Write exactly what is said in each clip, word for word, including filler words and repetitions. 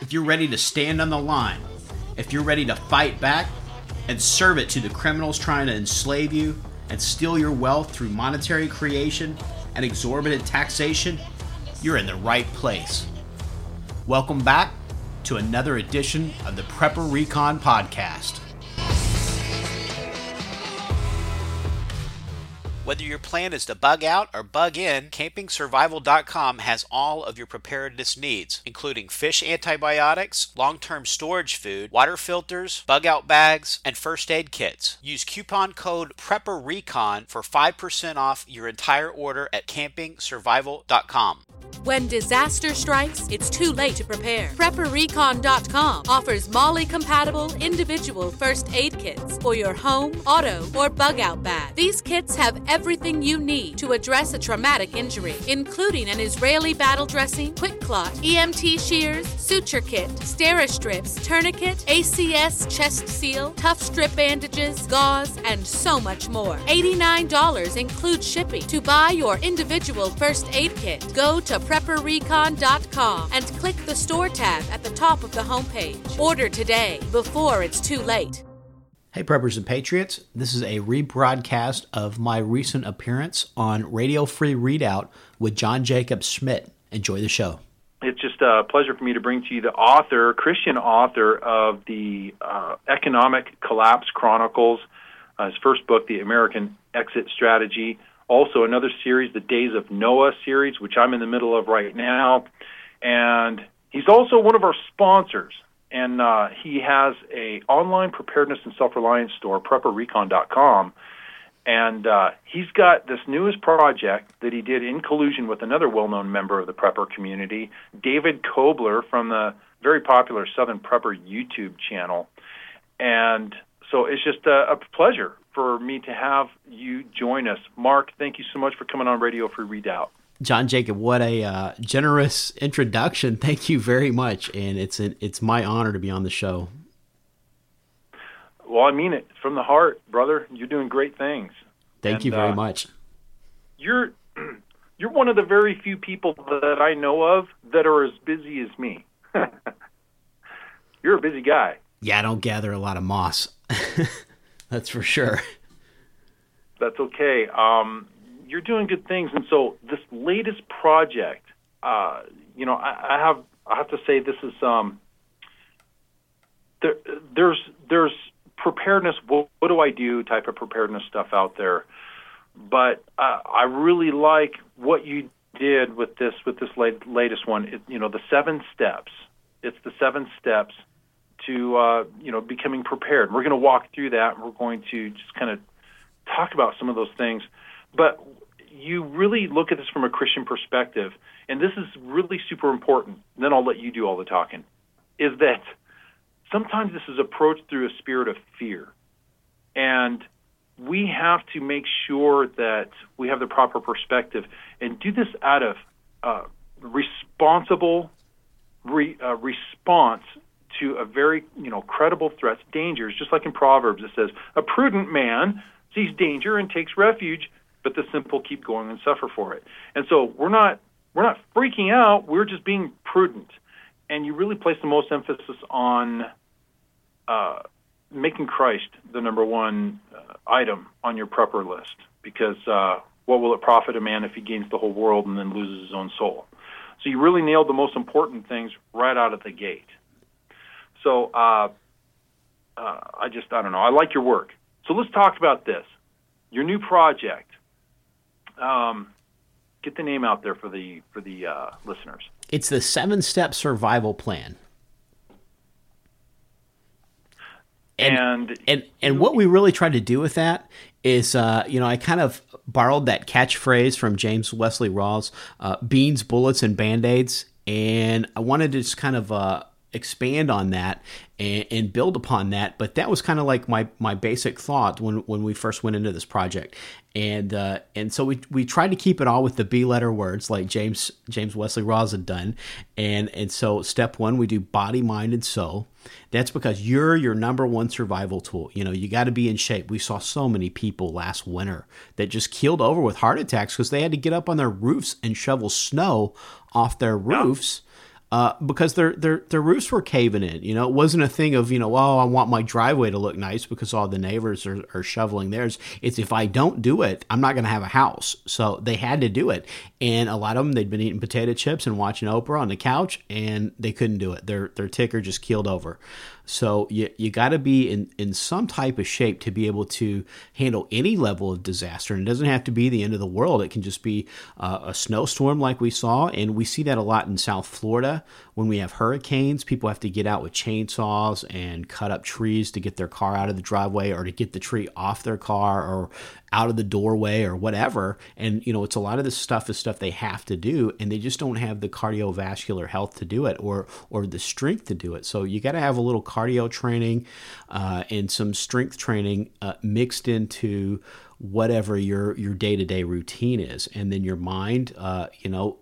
if you're ready to stand on the line, if you're ready to fight back and serve it to the criminals trying to enslave you and steal your wealth through monetary creation and exorbitant taxation, you're in the right place. Welcome back to another edition of the Prepper Recon Podcast. Whether your plan is to bug out or bug in, camping survival dot com has all of your preparedness needs, including fish antibiotics, long-term storage food, water filters, bug out bags, and first aid kits. Use coupon code PrepperRecon for five percent off your entire order at camping survival dot com. When disaster strikes, it's too late to prepare. Prepper Recon dot com offers MOLLE-compatible individual first aid kits for your home, auto, or bug-out bag. These kits have everything you need to address a traumatic injury, including an Israeli battle dressing, quick clot, E M T shears, suture kit, Steri-Strips, tourniquet, A C S chest seal, tough strip bandages, gauze, and so much more. eighty-nine dollars includes shipping. To buy your individual first aid kit, go to Prepper Recon dot com and click the store tab at the top of the homepage. Order today before it's too late. Hey Preppers and Patriots, this is a rebroadcast of my recent appearance on Radio Free Readout with John Jacob Schmidt. Enjoy the show. It's just a pleasure for me to bring to you the author, Christian author of the uh, Economic Collapse Chronicles, uh, his first book, The American Exit Strategy. Also, another series, the Days of Noah series, which I'm in the middle of right now. And he's also one of our sponsors. And uh, he has a online preparedness and self-reliance store, Prepper Recon dot com. And uh, he's got this newest project that he did in collusion with another well-known member of the prepper community, David Kobler from the very popular Southern Prepper YouTube channel. And so it's just a, a pleasure for me to have you join us. Mark, thank you so much for coming on Radio Free Readout. John Jacob, what a uh, generous introduction. Thank you very much. And it's an, it's my honor to be on the show. Well, I mean it from the heart, brother. You're doing great things. Thank and, you very uh, much. You're you're one of the very few people that I know of that are as busy as me. You're a busy guy. Yeah, I don't gather a lot of moss. That's for sure. That's okay. Um, you're doing good things, and so this latest project, uh, you know, I, I have I have to say this is um, there, there's there's preparedness. What, what do I do? Type of preparedness stuff out there, but uh, I really like what you did with this with this late, latest one. It, you know, the seven steps. It's the seven steps to uh, you know becoming prepared. We're going to walk through that. And we're going to just kind of talk about some of those things, but you really look at this from a Christian perspective, and this is really super important. And then I'll let you do all the talking. Is that sometimes this is approached through a spirit of fear, and we have to make sure that we have the proper perspective and do this out of uh, responsible re, uh, response to a very, you know, credible threats, dangers, just like in Proverbs it says, a prudent man sees danger and takes refuge, but the simple keep going and suffer for it. And so we're not we're not freaking out, we're just being prudent. And you really place the most emphasis on uh, making Christ the number one uh, item on your prepper list, because uh, what will it profit a man if he gains the whole world and then loses his own soul? So you really nailed the most important things right out of the gate. So uh, uh, I just, I don't know, I like your work. So let's talk about this. Your new project. Um, get the name out there for the for the uh, listeners. It's the seven-step survival plan. And, and and and what we really tried to do with that is, uh, you know, I kind of borrowed that catchphrase from James Wesley Rawls, uh, beans, bullets, and Band-Aids, and I wanted to just kind of uh, expand on that and, and build upon that. But that was kind of like my my basic thought when when we first went into this project. And uh, and so we we tried to keep it all with the B letter words like James James Wesley Rawls had done. And and so step one, we do body, mind, and soul. That's because you're your number one survival tool. You know, you got to be in shape. We saw so many people last winter that just keeled over with heart attacks because they had to get up on their roofs and shovel snow off their roofs uh, because their their their roofs were caving in. You know, it wasn't a thing of, you know, oh, I want my driveway to look nice because all the neighbors are, are shoveling theirs. It's if I don't do it, I'm not going to have a house. So they had to do it, and a lot of them, they'd been eating potato chips and watching Oprah on the couch, and they couldn't do it. Their their ticker just keeled over. So you you got to be in, in some type of shape to be able to handle any level of disaster. And it doesn't have to be the end of the world. It can just be uh, a snowstorm like we saw. And we see that a lot in South Florida. When we have hurricanes, people have to get out with chainsaws and cut up trees to get their car out of the driveway or to get the tree off their car or out of the doorway or whatever. And, you know, it's a lot of this stuff is stuff they have to do, and they just don't have the cardiovascular health to do it or or the strength to do it. So you got to have a little cardio training uh, and some strength training uh, mixed into whatever your your day-to-day routine is. And then your mind, uh, you know,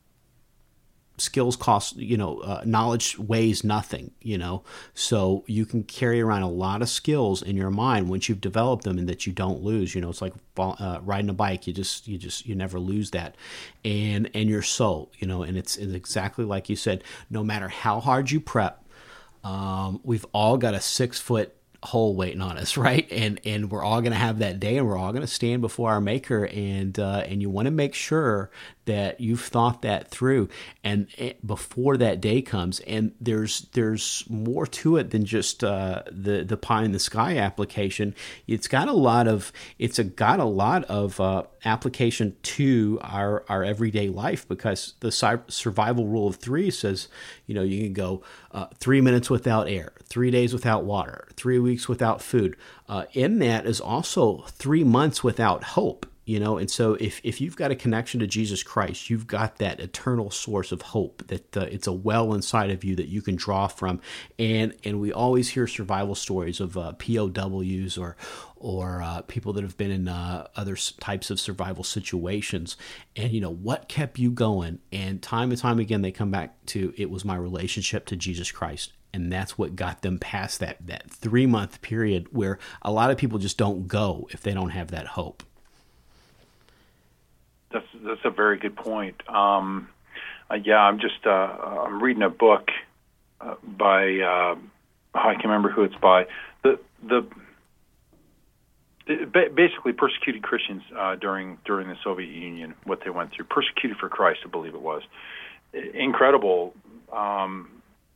skills cost, you know, uh, knowledge weighs nothing, you know, so you can carry around a lot of skills in your mind once you've developed them and that you don't lose. You know, it's like uh, riding a bike. You just, you just, you never lose that. And, and your soul, you know, and it's, it's exactly like you said, no matter how hard you prep, um, we've all got a six foot hole waiting on us, right? And and we're all going to have that day, and we're all going to stand before our Maker, and uh, and you want to make sure that you've thought that through, and it, before that day comes. And there's there's more to it than just uh, the the pie in the sky application. It's got a lot of it's a got a lot of uh, application to our our everyday life, because the survival rule of three says, you know, you can go uh, three minutes without air, three days without water, three weeks without food. Uh, in that is also three months without hope. You know, and so if, if you've got a connection to Jesus Christ, you've got that eternal source of hope, that uh, it's a well inside of you that you can draw from. And and we always hear survival stories of uh, P O Ws or or uh, people that have been in uh, other types of survival situations. And, you know, what kept you going? And time and time again, they come back to, it was my relationship to Jesus Christ. And that's what got them past that, that three-month period where a lot of people just don't go if they don't have that hope. That's that's a very good point. Um, uh, yeah, I'm just uh, I'm reading a book uh, by uh, I can't remember who it's by. The the it, basically persecuted Christians uh, during during the Soviet Union, what they went through, persecuted for Christ, I believe it was. Incredible um,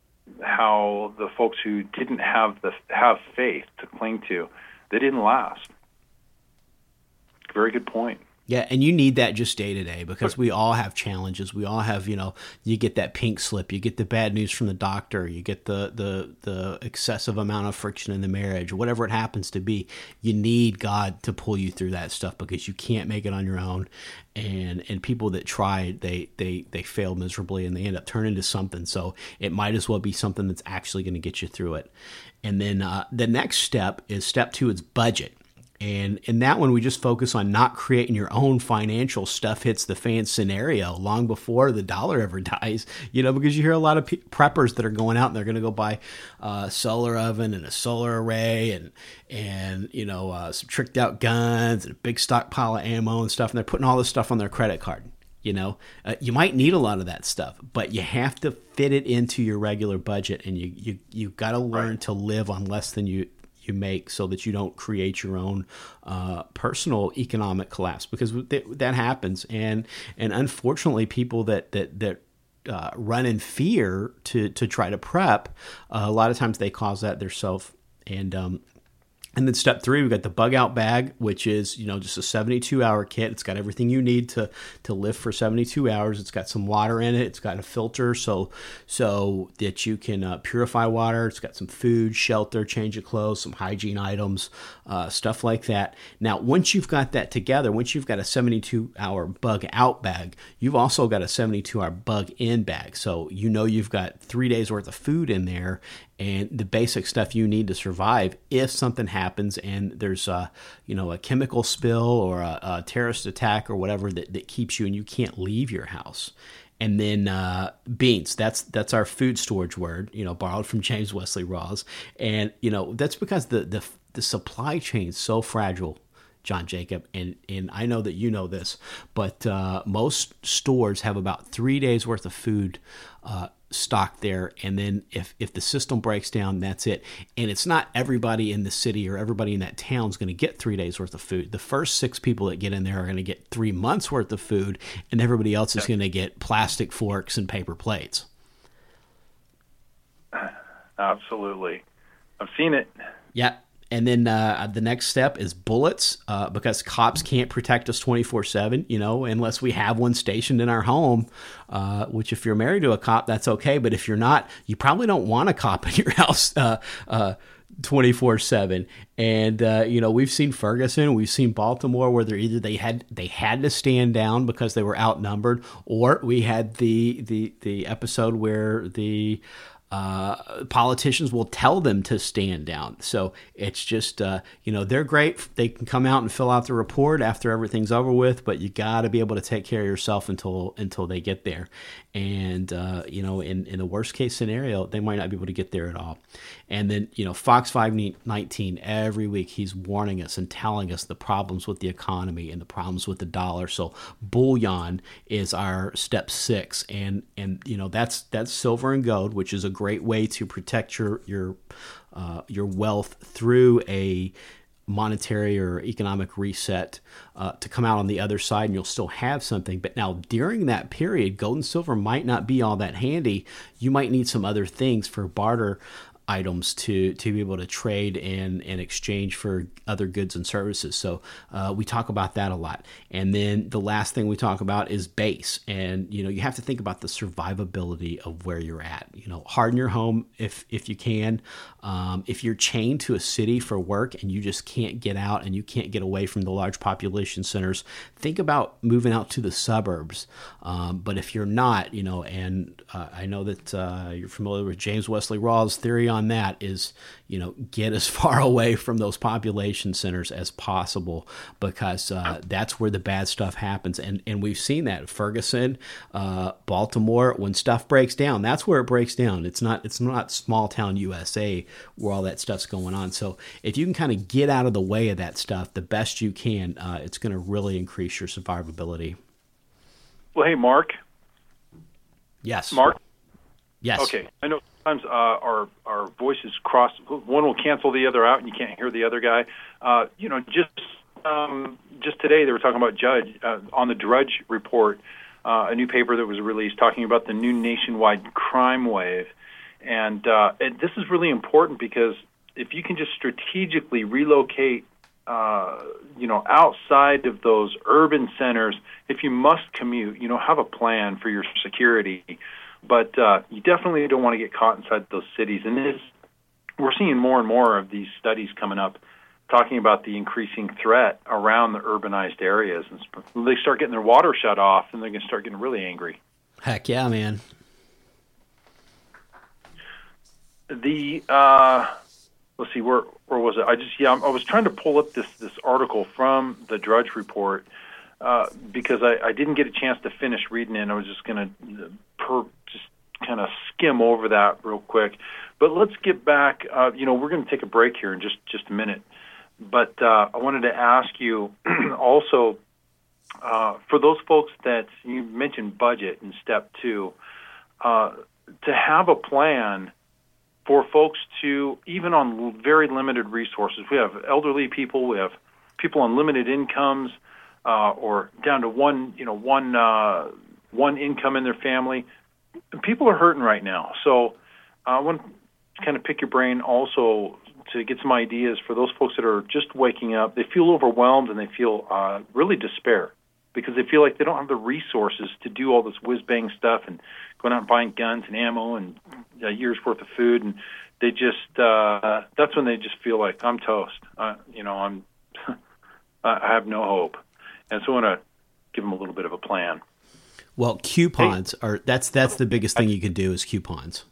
how the folks who didn't have the have faith to cling to, they didn't last. Very good point. Yeah, and you need that just day to day, because we all have challenges. We all have, you know, you get that pink slip, you get the bad news from the doctor, you get the the the excessive amount of friction in the marriage, whatever it happens to be. You need God to pull you through that stuff, because you can't make it on your own. And and people that try, they they they fail miserably, and they end up turning to something. So it might as well be something that's actually going to get you through it. And then uh, the next step is step two, is budget. And in that one, we just focus on not creating your own financial stuff hits the fan scenario long before the dollar ever dies, you know, because you hear a lot of pe- preppers that are going out and they're going to go buy a solar oven and a solar array and, and you know, uh, some tricked out guns and a big stockpile of ammo and stuff. And they're putting all this stuff on their credit card. You know, uh, you might need a lot of that stuff, but you have to fit it into your regular budget, and you, you, you've got to learn right. to live on less than you you make, so that you don't create your own uh, personal economic collapse, because th- that happens. And and unfortunately, people that that that uh, run in fear to to try to prep, uh, a lot of times they cause that themselves. And um, and then step three, we've got the bug out bag, which is, you know, just a seventy-two hour kit. It's got everything you need to to live for seventy-two hours. It's got some water in it. It's got a filter so so that you can uh, purify water. It's got some food, shelter, change of clothes, some hygiene items, uh, stuff like that. Now, once you've got that together, once you've got a seventy-two hour bug out bag, you've also got a seventy-two hour bug in bag. So you know you've got three days worth of food in there, and the basic stuff you need to survive if something happens and there's a, you know, a chemical spill or a, a terrorist attack or whatever that, that keeps you and you can't leave your house. And then uh, beans, that's that's our food storage word, you know, borrowed from James Wesley Rawls. And, you know, that's because the the, the supply chain is so fragile, John Jacob, and, and I know that you know this, but uh, most stores have about three days worth of food uh, stocked there, and then if if the system breaks down, that's it. And it's not everybody in the city or everybody in that town is going to get three days worth of food. The first six people that get in there are going to get three months worth of food, and everybody else is going to get plastic forks and paper plates. Absolutely. I've seen it. Yeah. And then uh, the next step is bullets, uh, because cops can't protect us twenty-four seven, you know, unless we have one stationed in our home, uh, which if you're married to a cop, that's okay. But if you're not, you probably don't want a cop in your house uh, uh, twenty-four seven. And, uh, you know, we've seen Ferguson, we've seen Baltimore, where they're either they had they had to stand down because they were outnumbered, or we had the the, the episode where the Uh, politicians will tell them to stand down. So it's just, uh, you know, they're great. They can come out and fill out the report after everything's over with, but you got to be able to take care of yourself until until they get there. And, uh, you know, in, in the worst case scenario, they might not be able to get there at all. And then, you know, Fox five nineteen, every week he's warning us and telling us the problems with the economy and the problems with the dollar. So bullion is our step six. And, and you know, that's that's silver and gold, which is a great way to protect your your uh, your wealth through a monetary or economic reset, uh, to come out on the other side, and you'll still have something. But now during that period, gold and silver might not be all that handy. You might need some other things for barter items to to be able to trade and and exchange for other goods and services. So uh, we talk about that a lot. And then the last thing we talk about is base. And you know, you have to think about the survivability of where you're at. You know, harden your home if if you can. Um, if you're chained to a city for work and you just can't get out and you can't get away from the large population centers, think about moving out to the suburbs. Um, but if you're not, you know, and uh, I know that uh, you're familiar with James Wesley Rawls' theory on that is, you know, get as far away from those population centers as possible, because uh, that's where the bad stuff happens. And and we've seen that Ferguson, uh, Baltimore, when stuff breaks down, that's where it breaks down. It's not it's not small town U S A where all that stuff's going on. So if you can kind of get out of the way of that stuff the best you can, uh, it's going to really increase your survivability. Well, hey, Mark. Yes. Mark? Yes. Okay. I know sometimes uh, our our voices cross. One will cancel the other out, and you can't hear the other guy. Uh, you know, just um, just today they were talking about Judge uh, on the Drudge Report, uh, a new paper that was released talking about the new nationwide crime wave. And, uh, and this is really important because if you can just strategically relocate, uh, you know, outside of those urban centers, if you must commute, you know, have a plan for your security. But uh, you definitely don't want to get caught inside those cities. And this, we're seeing more and more of these studies coming up talking about the increasing threat around the urbanized areas. And they start getting their water shut off, and they're going to start getting really angry. Heck yeah, man. The uh, let's see, where where was it? I just yeah, I was trying to pull up this this article from the Drudge Report uh, because I, I didn't get a chance to finish reading it. And I was just going to per just kind of skim over that real quick. But let's get back. Uh, you know, we're going to take a break here in just just a minute. But uh, I wanted to ask you also uh, for those folks that you mentioned budget in step two, uh, to have a plan for folks to, even on very limited resources. We have elderly people, we have people on limited incomes, uh, or down to one, you know, one uh, one income in their family. People are hurting right now. So uh, I want to kind of pick your brain also to get some ideas for those folks that are just waking up. They feel overwhelmed and they feel uh, really despair because they feel like they don't have the resources to do all this whiz-bang stuff and going out and buying guns and ammo and a year's worth of food, and they just uh, that's when they just feel like I'm toast. Uh, you know, I'm I have no hope, and so I want to give them a little bit of a plan. Well, coupons hey, are that's that's the biggest thing you can do is coupons.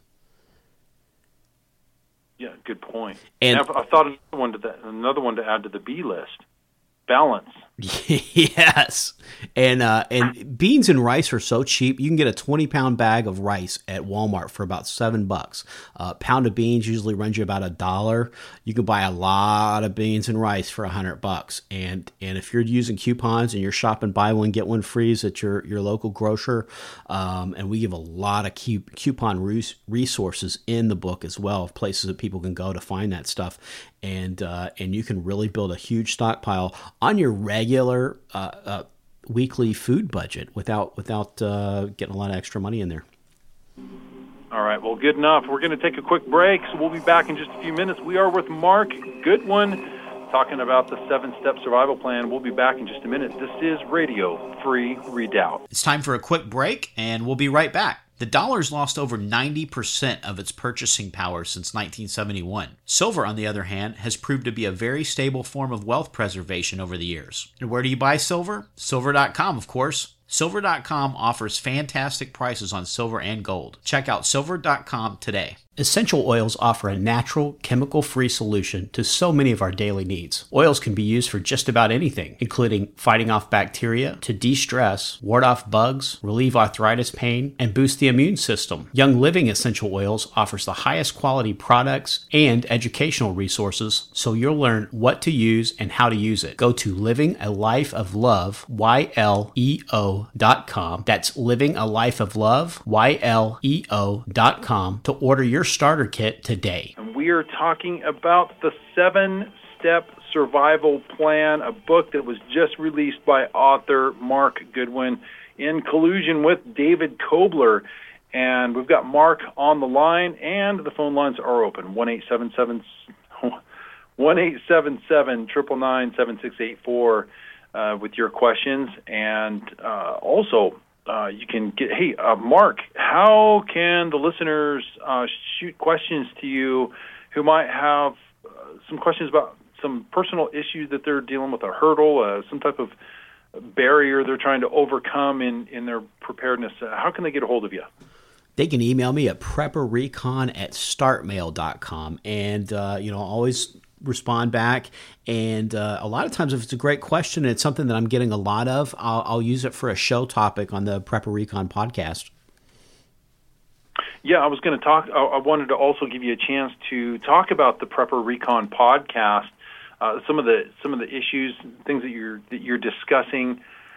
Yeah, good point. And I've, I've thought another one to that, another one to add to the B list: balance. Yes, and uh, and beans and rice are so cheap. You can get a twenty pound bag of rice at Walmart for about seven bucks. A pound of beans usually runs you about a dollar. You can buy a lot of beans and rice for a hundred bucks. And and if you're using coupons and you're shopping buy one get one frees at your your local grocer, um, and we give a lot of cu- coupon res- resources in the book as well, of places that people can go to find that stuff. And uh, and you can really build a huge stockpile on your regular uh, uh, weekly food budget without without uh, getting a lot of extra money in there. All right, well, good enough. We're going to take a quick break, so we'll be back in just a few minutes. We are with Mark Goodwin talking about the seven-step survival plan. We'll be back in just a minute. This is Radio Free Redoubt. It's time for a quick break, and we'll be right back. The dollar's lost over ninety percent of its purchasing power since nineteen seventy-one. Silver, on the other hand, has proved to be a very stable form of wealth preservation over the years. And where do you buy silver? Silver dot com, of course. Silver dot com offers fantastic prices on silver and gold. Check out Silver dot com today. Essential oils offer a natural, chemical-free solution to so many of our daily needs. Oils can be used for just about anything, including fighting off bacteria, to de-stress, ward off bugs, relieve arthritis pain, and boost the immune system. Young Living Essential Oils offers the highest quality products and educational resources, so you'll learn what to use and how to use it. Go to Living a Life of Love, Y L E O dot com. That's Living a Life of Love, Y L E O dot com to order your starter kit today. And we are talking about the seven-step survival plan, a book that was just released by author Mark Goodwin in collusion with David Kobler. And we've got Mark on the line, and the phone lines are open, one eight seven seven, one eight seven seven, nine nine nine, seven six eight four uh, with your questions. And uh, also, Uh, you can get, hey, uh, Mark, how can the listeners uh, shoot questions to you who might have uh, some questions about some personal issues that they're dealing with, a hurdle, uh, some type of barrier they're trying to overcome in, in their preparedness? Uh, how can they get a hold of you? They can email me at prepperrecon at startmail dot com. And, uh, you know, always respond back. And uh, a lot of times if it's a great question and it's something that I'm getting a lot of, I'll, I'll use it for a show topic on the Prepper Recon podcast. Yeah, I was going to talk. I wanted to also give you a chance to talk about the Prepper Recon podcast, uh, some of the some of the issues, things that you're that you're discussing,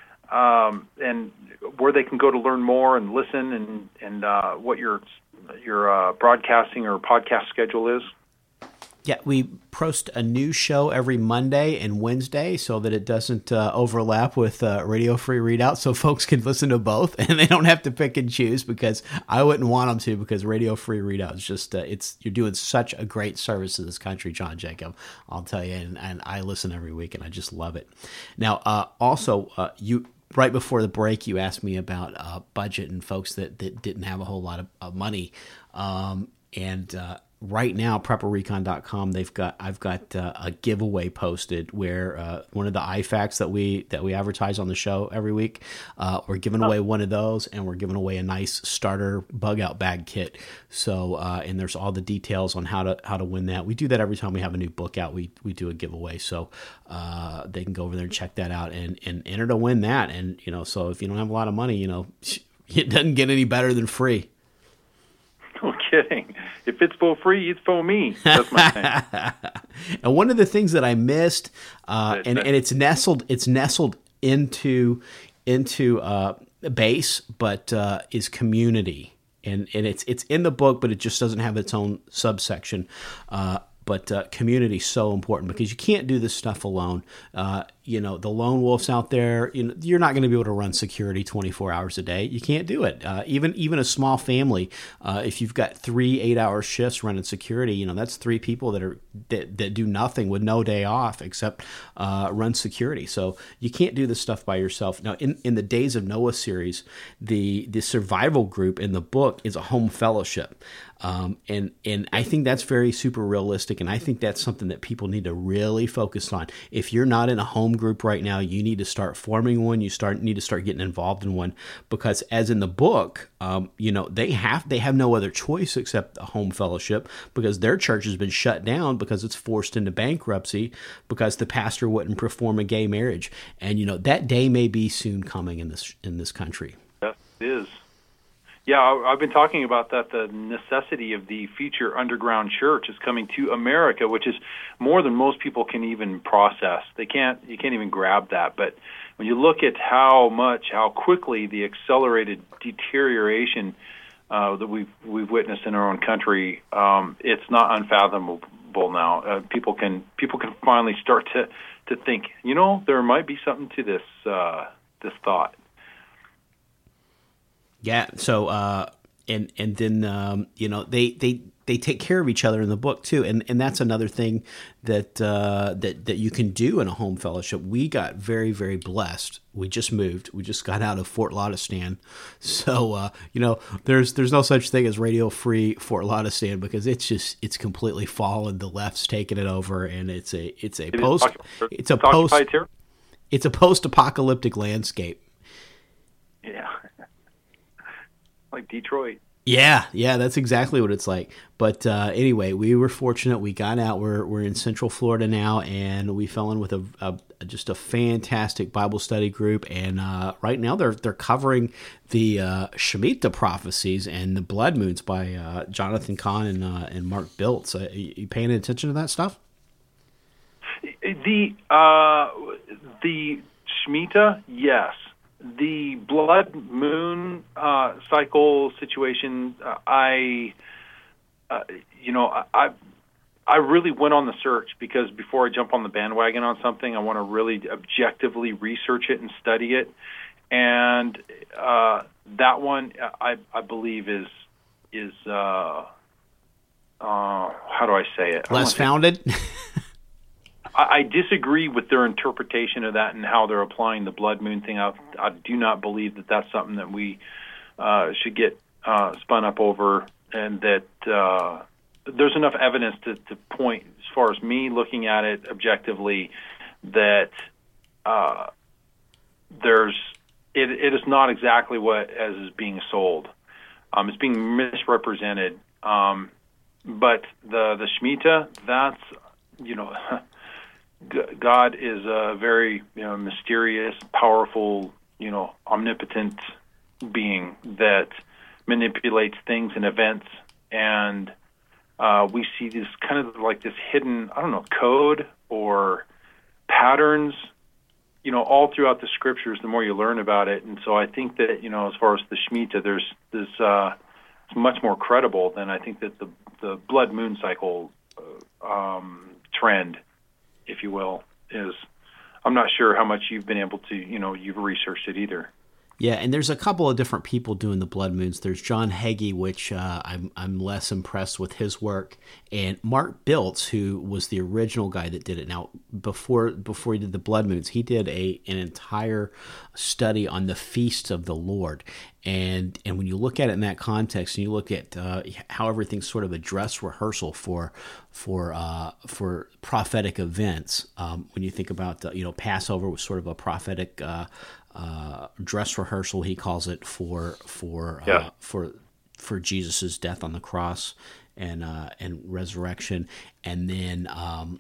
um, and where they can go to learn more and listen, and and uh, what your your uh, broadcasting or podcast schedule is. Yeah, we post a new show every Monday and Wednesday so that it doesn't uh, overlap with uh, Radio Free Redoubt, so folks can listen to both and they don't have to pick and choose, because I wouldn't want them to, because Radio Free Redoubt is just, uh, it's you're doing such a great service to this country, John Jacob, I'll tell you, and, and I listen every week and I just love it. Now, uh, also, uh, you right before the break, you asked me about uh, budget and folks that, that didn't have a whole lot of, of money, um, and uh right now, prepper recon dot com, they've got I've got uh, a giveaway posted where uh, one of the I FACs that we that we advertise on the show every week, uh, we're giving away one of those, and we're giving away a nice starter bug out bag kit. So uh, and there's all the details on how to how to win that. We do that every time we have a new book out. We we do a giveaway, so uh, they can go over there and check that out and and enter to win that. And you know, so if you don't have a lot of money, you know, it doesn't get any better than free. No kidding. If it's for free, it's for me. That's my thing. And one of the things that I missed, uh, and, and it's nestled, it's nestled into into uh, base, but uh, is community, and and it's it's in the book, but it just doesn't have its own subsection. Uh, but uh, community is so important, because you can't do this stuff alone. Uh, you know, the lone wolves out there, you know, you're not going to be able to run security twenty-four hours a day. You can't do it. Uh, even even a small family, uh, if you've got three eight-hour shifts running security, you know, that's three people that are that, that do nothing with no day off except uh, run security. So you can't do this stuff by yourself. Now, in, in the Days of Noah series, the the survival group in the book is a home fellowship. Um, and, and I think that's very super realistic. And I think that's something that people need to really focus on. If you're not in a home home group right now, you need to start forming one. You start need to start getting involved in one, because as in the book, um, you know, they have they have no other choice except a home fellowship, because their church has been shut down because it's forced into bankruptcy because the pastor wouldn't perform a gay marriage. And you know, that day may be soon coming in this in this country. Yes, it is. Yeah, I've been talking about that. The necessity of the future underground church is coming to America, which is more than most people can even process. They can't, you can't even grab that. But when you look at how much, how quickly the accelerated deterioration uh, that we've we've witnessed in our own country, um, it's not unfathomable now. Uh, people can people can finally start to to think, you know, there might be something to this uh, this thought. Yeah. So, uh, and and then um, you know, they, they they take care of each other in the book too, and and that's another thing that uh, that that you can do in a home fellowship. We got very very blessed. We just moved. We just got out of Fort Lauderdale, so uh, you know, there's there's no such thing as radio free Fort Lauderdale, because it's just it's completely fallen. The left's taken it over, and it's a it's a it post it's a post it's a post apocalyptic landscape. Yeah. Like Detroit. Yeah, yeah, that's exactly what it's like. But uh, anyway, we were fortunate. We got out. We're we're in Central Florida now, and we fell in with a, a just a fantastic Bible study group. And uh, right now, they're they're covering the uh, Shemitah prophecies and the blood moons by uh, Jonathan Cahn and uh, and Mark Biltz. Uh, you, you paying attention to that stuff? The uh, the Shemitah, yes. The blood moon uh, cycle situation, uh, I, uh, you know, I, I really went on the search, because before I jump on the bandwagon on something, I want to really objectively research it and study it. And uh, that one, I, I believe, is is uh, uh, how do I say it? Less founded. I disagree with their interpretation of that and how they're applying the blood moon thing. I, I do not believe that that's something that we uh, should get uh, spun up over, and that uh, there's enough evidence to, to point, as far as me looking at it objectively, that uh, there's it, it is not exactly what as is being sold. Um, it's being misrepresented. Um, but the the Shemitah, that's, you know. God is a very, you know, mysterious, powerful, you know, omnipotent being that manipulates things and events, and uh, we see this kind of like this hidden, I don't know, code or patterns, you know, all throughout the scriptures. The more you learn about it, and so I think that, you know, as far as the Shemitah, there's this uh, it's much more credible than I think that the the blood moon cycle uh, um, trend, if you will, is. I'm not sure how much you've been able to, you know, you've researched it either. Yeah, and there's a couple of different people doing the blood moons. There's John Hagee, which uh, I'm I'm less impressed with his work, and Mark Biltz, who was the original guy that did it. Now, before before he did the blood moons, he did a an entire study on the feasts of the Lord. And and when you look at it in that context, and you look at uh, how everything's sort of a dress rehearsal for for uh, for prophetic events, um, when you think about the, you know, Passover was sort of a prophetic uh, uh, dress rehearsal, he calls it, for for uh, yeah. for for Jesus's death on the cross and uh, and resurrection, and then um,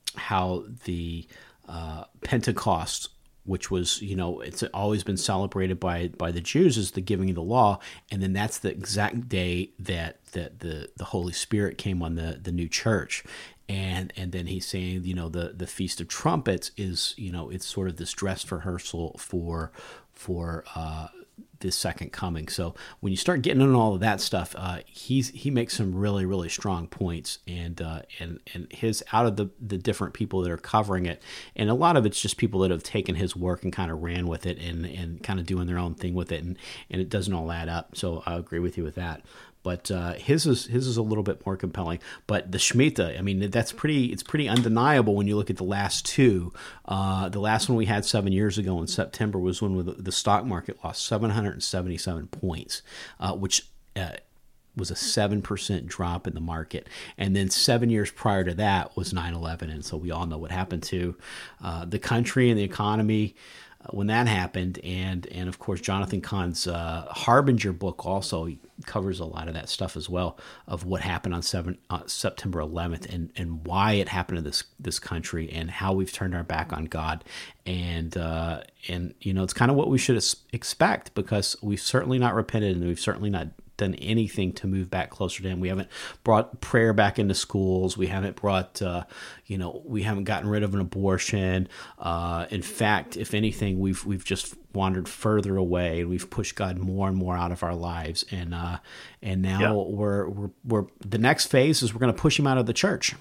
how the uh, Pentecost, which was, you know, it's always been celebrated by by the Jews as the giving of the law, and then that's the exact day that that the, the Holy Spirit came on the, the new church, and and then he's saying, you know, the, the Feast of Trumpets is, you know, it's sort of this dress rehearsal for for uh, this second coming. So when you start getting into all of that stuff, uh, he's he makes some really really strong points, and uh, and and his out of the the different people that are covering it, and a lot of it's just people that have taken his work and kind of ran with it and and kind of doing their own thing with it, and and it doesn't all add up. So I agree with you with that. But uh, his is his is a little bit more compelling. But the Shemitah, I mean, that's pretty. It's pretty undeniable when you look at the last two. Uh, the last one we had seven years ago in September was when the stock market lost seven hundred seventy-seven points, uh, which uh, was a seven percent drop in the market. And then seven years prior to that was nine eleven. And so we all know what happened to uh, the country and the economy uh, when that happened. And, and of course, Jonathan Cahn's uh, Harbinger book also covers a lot of that stuff as well, of what happened on seven, uh, September eleventh and, and why it happened to this this country and how we've turned our back on God. And, uh, and you know, it's kind of what we should expect, because we've certainly not repented, and we've certainly not done anything to move back closer to him. We haven't brought prayer back into schools. We haven't brought, uh, you know, we haven't gotten rid of an abortion. Uh, in fact, if anything, we've we've just wandered further away, and we've pushed God more and more out of our lives. And uh, and now yeah. we're we're we're the next phase is we're going to push him out of the church.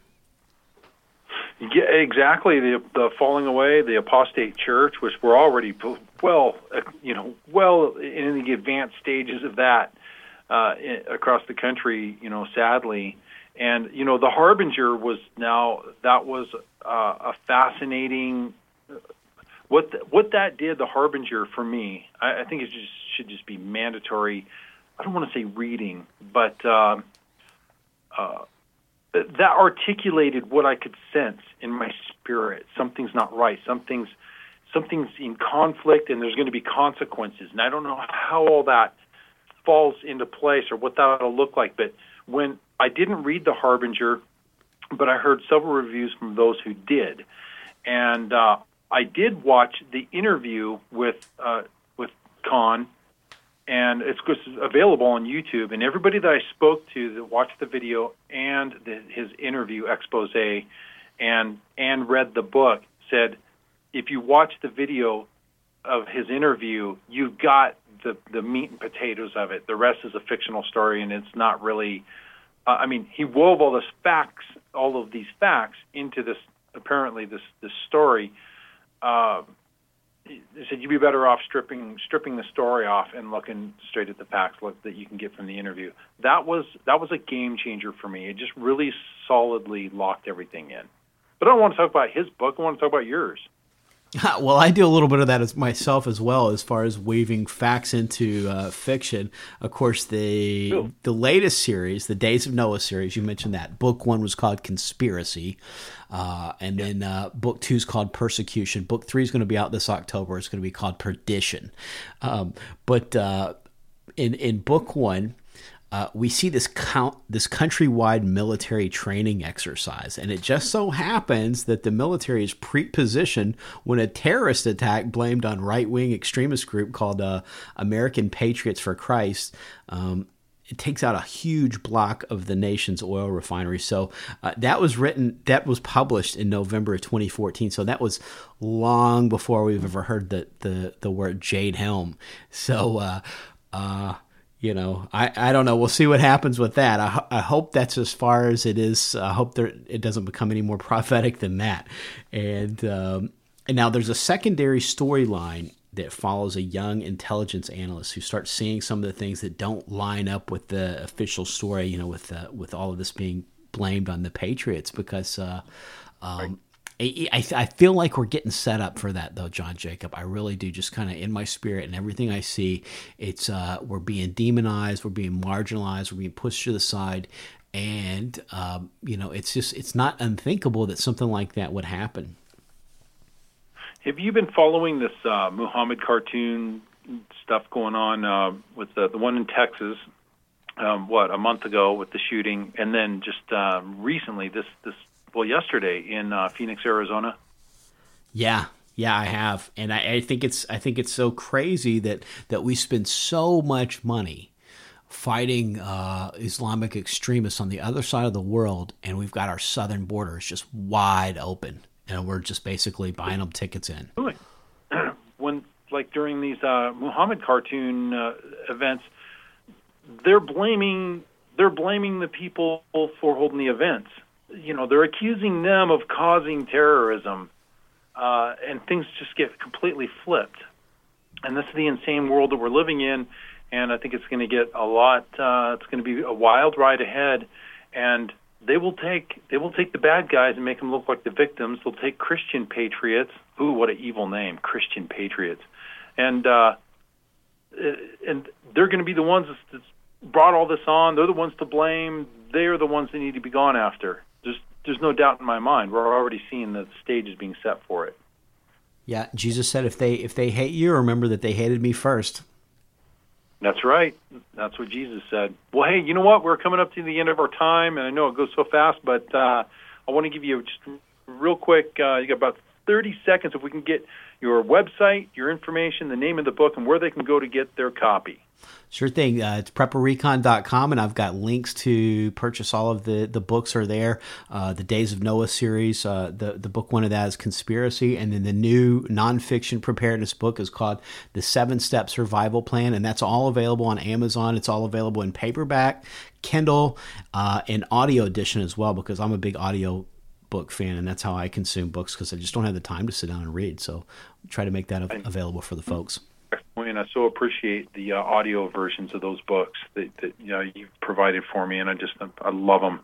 Yeah, exactly. The the falling away, the apostate church, which we're already well, you know, well in the advanced stages of that. Uh, across the country, you know, sadly. And, you know, the Harbinger was now, that was uh, a fascinating, what the, what that did, the Harbinger, for me, I, I think it just should just be mandatory. I don't want to say reading, but uh, uh, that articulated what I could sense in my spirit. Something's not right. Something's, something's in conflict, and there's going to be consequences. And I don't know how all that falls into place or what that'll look like. But when I didn't read the Harbinger, but I heard several reviews from those who did, and uh, I did watch the interview with uh, with Cahn, and it's available on YouTube. And everybody that I spoke to that watched the video and the, his interview expose and and read the book said, if you watch the video of his interview, you've got the the meat and potatoes of it. The rest is a fictional story, and it's not really. Uh, I mean, he wove all this facts, all of these facts, into this apparently this this story. Uh, he said you'd be better off stripping stripping the story off and looking straight at the facts look, that you can get from the interview. That was that was a game changer for me. It just really solidly locked everything in. But I don't want to talk about his book. I want to talk about yours. Well, I do a little bit of that as myself as well, as far as weaving facts into uh, fiction. Of course, the Ooh. the latest series, the Days of Noah series, you mentioned that. Book one was called Conspiracy, uh, and yeah. then uh, book two is called Persecution. Book three is going to be out this October. It's going to be called Perdition. Um, but uh, in in book one, Uh, we see this count, this countrywide military training exercise, and it just so happens that the military is pre-positioned when a terrorist attack blamed on right-wing extremist group called uh, American Patriots for Christ. Um, it takes out a huge block of the nation's oil refinery. So uh, that was written, that was published in November of twenty fourteen. So that was long before we've ever heard the the, the word Jade Helm. So. Uh, uh, You know, I, I don't know. We'll see what happens with that. I, I hope that's as far as it is. I hope there it doesn't become any more prophetic than that. And um, and now there's a secondary storyline that follows a young intelligence analyst who starts seeing some of the things that don't line up with the official story. You know, with the, with all of this being blamed on the Patriots, because uh, um, right. I, I feel like we're getting set up for that, though, John Jacob. I really do. Just kind of in my spirit and everything I see, it's uh, we're being demonized, we're being marginalized, we're being pushed to the side, and um, you know, it's just it's not unthinkable that something like that would happen. Have you been following this uh, Muhammad cartoon stuff going on uh, with the, the one in Texas? Um, what a month ago with the shooting, and then just uh, recently this this. Well, yesterday in uh, Phoenix, Arizona. Yeah, yeah, I have, and I, I think it's I think it's so crazy that that we spend so much money fighting uh, Islamic extremists on the other side of the world, and we've got our southern borders just wide open, and we're just basically buying them tickets in. When, like during these uh, Muhammad cartoon uh, events, they're blaming they're blaming the people for holding the events. You know, they're accusing them of causing terrorism, uh, and things just get completely flipped. And this is the insane world that we're living in, and I think it's going to get a lot. Uh, it's going to be a wild ride ahead, and they will take they will take the bad guys and make them look like the victims. They'll take Christian patriots. Ooh, what an evil name, Christian patriots, and uh, and they're going to be the ones that's brought all this on. They're the ones to blame. They're the ones that need to be gone after. There's, there's no doubt in my mind. We're already seeing that the stage is being set for it. Yeah, Jesus said, if they if they hate you, remember that they hated me first. That's right. That's what Jesus said. Well, hey, you know what? We're coming up to the end of our time, and I know it goes so fast, but uh, I want to give you just real quick, uh, you got about thirty seconds if we can get your website, your information, the name of the book, and where they can go to get their copy. Sure thing. Uh, it's prepper recon dot com, and I've got links to purchase all of the, the books are there. Uh, the Days of Noah series, uh, the, the book one of that is Conspiracy, and then the new nonfiction preparedness book is called The Seven-Step Survival Plan, and that's all available on Amazon. It's all available in paperback, Kindle, uh, and audio edition as well, because I'm a big audio book fan, and that's how I consume books, because I just don't have the time to sit down and read. So try to make that av- available for the folks. And I so appreciate the uh, audio versions of those books that, that you know, you've provided for me, and I just I love them.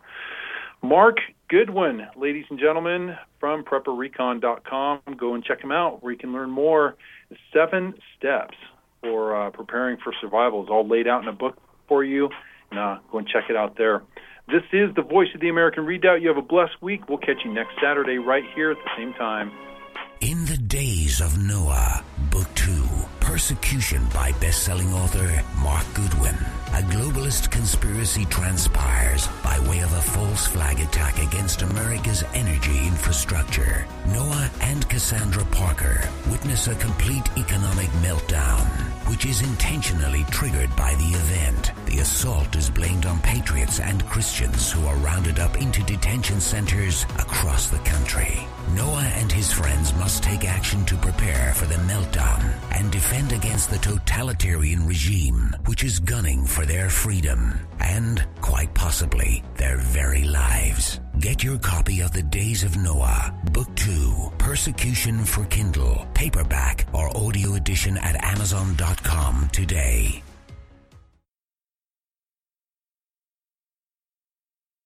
Mark Goodwin, ladies and gentlemen, from prepper recon dot com. Go and check him out where you can learn more. Seven steps for uh, preparing for survival is all laid out in a book for you. And, uh, go and check it out there. This is the Voice of the American Redoubt. You have a blessed week. We'll catch you next Saturday right here at the same time. In the Days of Noah, Book two, Persecution by best-selling author Mark Goodwin. A globalist conspiracy transpires by way of a false flag attack against America's energy infrastructure. Noah and Cassandra Parker witness a complete economic meltdown, which is intentionally triggered by the event. The assault is blamed on patriots and Christians who are rounded up into detention centers across the country. Noah and his friends must take action to prepare for the meltdown and defend against the totalitarian regime, which is gunning for their freedom and, quite possibly, their very lives. Get your copy of The Days of Noah, Book two, Persecution for Kindle, paperback or audio edition at amazon dot com today.